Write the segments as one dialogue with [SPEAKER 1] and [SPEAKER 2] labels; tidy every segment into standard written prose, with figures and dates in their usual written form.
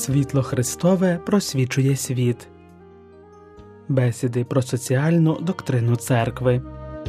[SPEAKER 1] Світло Христове просвічує світ. Бесіди про соціальну доктрину церкви.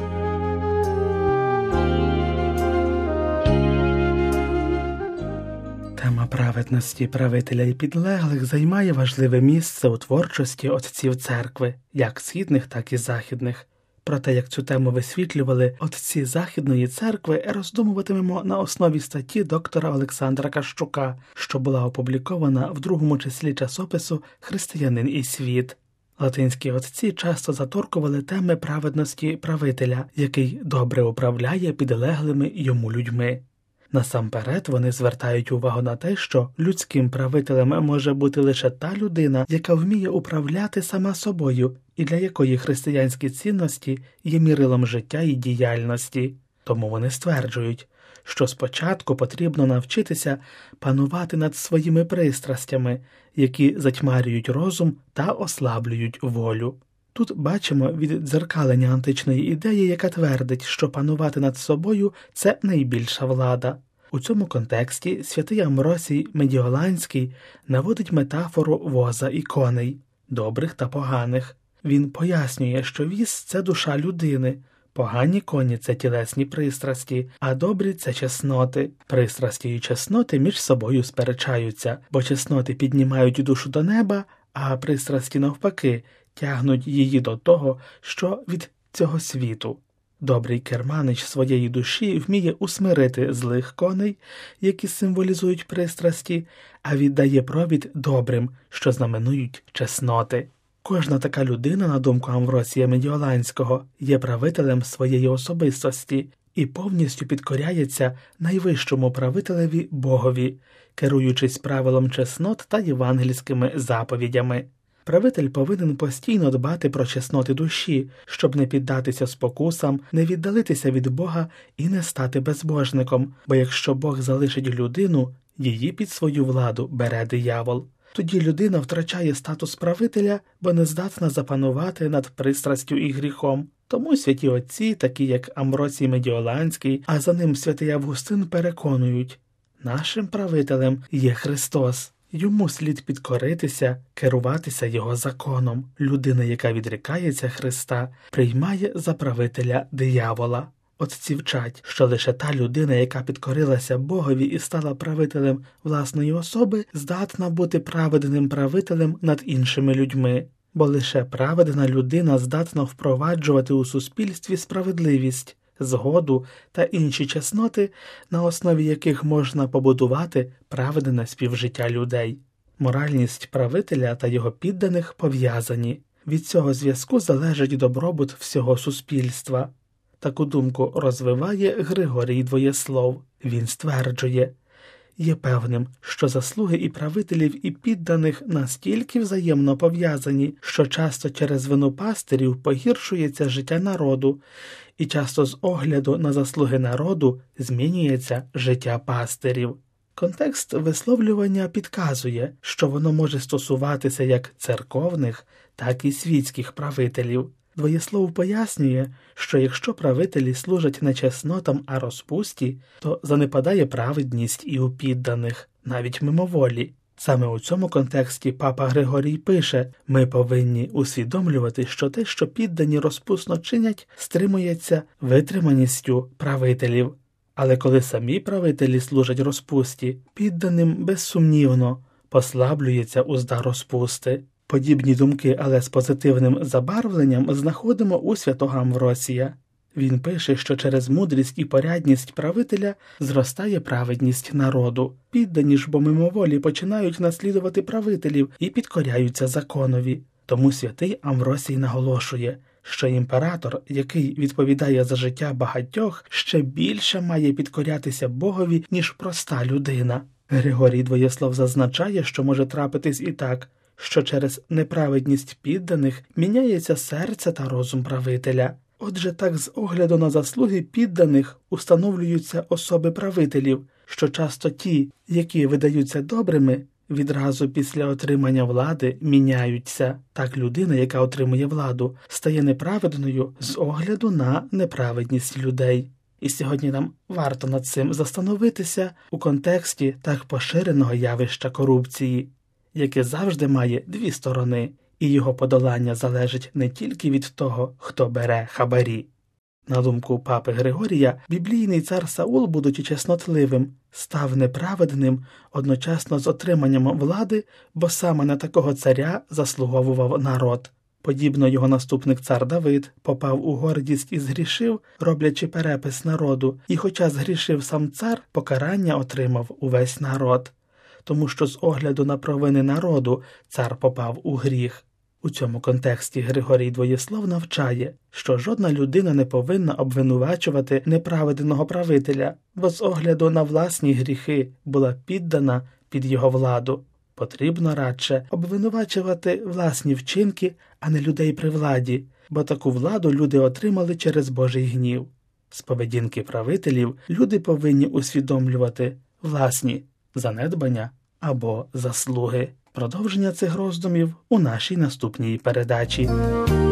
[SPEAKER 1] Тема праведності правителя і підлеглих займає важливе місце у творчості отців церкви, як східних, так і західних. Про те, як цю тему висвітлювали отці Західної церкви, роздумуватимемо на основі статті доктора Олександра Кащука, що була опублікована в другому числі часопису «Християнин і світ». Латинські отці часто заторкували теми праведності правителя, який добре управляє підлеглими йому людьми. Насамперед вони звертають увагу на те, що людським правителем може бути лише та людина, яка вміє управляти сама собою і для якої християнські цінності є мірилом життя і діяльності. Тому вони стверджують, що спочатку потрібно навчитися панувати над своїми пристрастями, які затьмарюють розум та ослаблюють волю. Тут бачимо віддзеркалення античної ідеї, яка твердить, що панувати над собою – це найбільша влада. У цьому контексті святий Амвросій Медіоланський наводить метафору воза і коней, добрих та поганих. Він пояснює, що віз – це душа людини, погані коні – це тілесні пристрасті, а добрі – це чесноти. Пристрасті і чесноти між собою сперечаються, бо чесноти піднімають душу до неба, а пристрасті навпаки – тягнуть її до того, що від цього світу. Добрий керманич своєї душі вміє усмирити злих коней, які символізують пристрасті, а віддає провід добрим, що знаменують чесноти. Кожна така людина, на думку Амвросія Медіоланського, є правителем своєї особистості і повністю підкоряється найвищому правителеві Богові, керуючись правилом чеснот та євангельськими заповідями. Правитель повинен постійно дбати про чесноти душі, щоб не піддатися спокусам, не віддалитися від Бога і не стати безбожником, бо якщо Бог залишить людину, її під свою владу бере диявол. Тоді людина втрачає статус правителя, бо не здатна запанувати над пристрастю і гріхом. Тому святі отці, такі як Амвросій Медіоланський, а за ним святий Августин, переконують – нашим правителем є Христос. Йому слід підкоритися, керуватися його законом. Людина, яка відрікається Христа, приймає за правителя диявола. Отці вчать, що лише та людина, яка підкорилася Богові і стала правителем власної особи, здатна бути праведним правителем над іншими людьми. Бо лише праведна людина здатна впроваджувати у суспільстві справедливість, згоду та інші чесноти, на основі яких можна побудувати праведне співжиття людей. Моральність правителя та його підданих пов'язані. Від цього зв'язку залежить добробут всього суспільства. Таку думку розвиває Григорій Двоєслов. Він стверджує: є певним, що заслуги і правителів, і підданих настільки взаємно пов'язані, що часто через вину пастирів погіршується життя народу, і часто з огляду на заслуги народу змінюється життя пастирів. Контекст висловлювання підказує, що воно може стосуватися як церковних, так і світських правителів. Двоєслов пояснює, що якщо правителі служать не чеснотам, а розпусті, то занепадає праведність і у підданих, навіть мимоволі. Саме у цьому контексті папа Григорій пише: ми повинні усвідомлювати, що те, що піддані розпусно чинять, стримується витриманістю правителів. Але коли самі правителі служать розпусті, підданим безсумнівно послаблюється узда розпусти. Подібні думки, але з позитивним забарвленням, знаходимо у святого Амвросія. Він пише, що через мудрість і порядність правителя зростає праведність народу. Піддані ж бо мимоволі починають наслідувати правителів і підкоряються законові. Тому святий Амвросій наголошує, що імператор, який відповідає за життя багатьох, ще більше має підкорятися Богові, ніж проста людина. Григорій Двоєслов зазначає, що може трапитись і так, що через неправедність підданих міняється серце та розум правителя. Отже, так з огляду на заслуги підданих установлюються особи правителів, що часто ті, які видаються добрими, відразу після отримання влади міняються. Так людина, яка отримує владу, стає неправедною з огляду на неправедність людей. І сьогодні нам варто над цим застановитися у контексті так поширеного явища корупції. яке завжди має дві сторони, і його подолання залежить не тільки від того, хто бере хабарі. На думку папи Григорія, біблійний цар Саул, будучи чеснотливим, став неправедним одночасно з отриманням влади, бо саме на такого царя заслуговував народ. Подібно його наступник цар Давид попав у гордість і згрішив, роблячи перепис народу, і хоча згрішив сам цар, покарання отримав увесь народ. Тому що з огляду на провини народу цар попав у гріх. У цьому контексті Григорій Двоєслов навчає, що жодна людина не повинна обвинувачувати неправедного правителя, бо з огляду на власні гріхи була піддана під його владу. Потрібно радше обвинувачувати власні вчинки, а не людей при владі, бо таку владу люди отримали через Божий гнів. З поведінки правителів люди повинні усвідомлювати власні занедбання або заслуги. Продовження цих роздумів у нашій наступній передачі.